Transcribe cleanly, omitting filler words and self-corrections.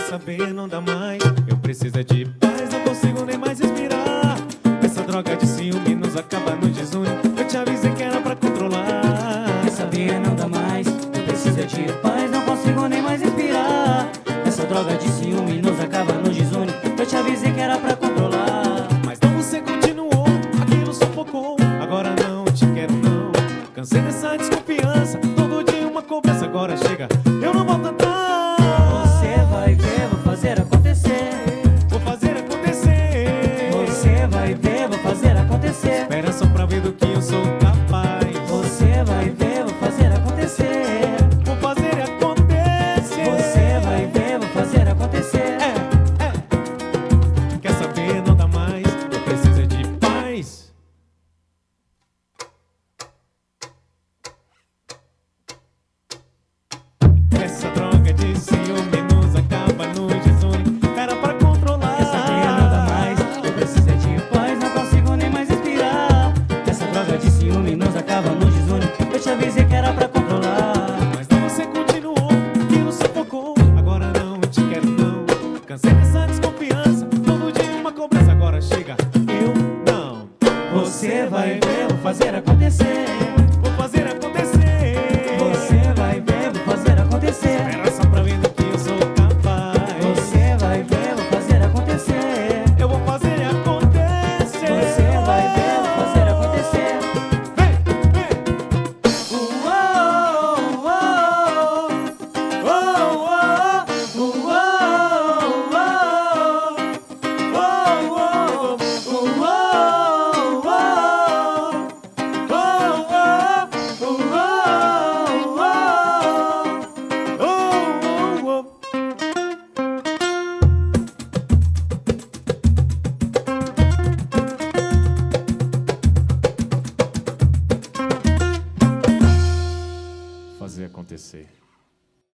saber, não dá mais. Eu preciso é de paz, não consigo nem mais respirar. Essa droga de ciúme nos acaba, nos desune. Eu te avisei que era pra controlar. Quer saber, não dá mais. Eu preciso é de paz, não consigo nem mais respirar. Essa droga de ciúme nos acaba, nos desune. Eu te avisei que era pra controlar. Mas não, você continuou, aquilo sufocou. Agora não te quero não. Cansei dessa desconfiança, todo dia uma cobrança. Agora chega, eu não volto atrás.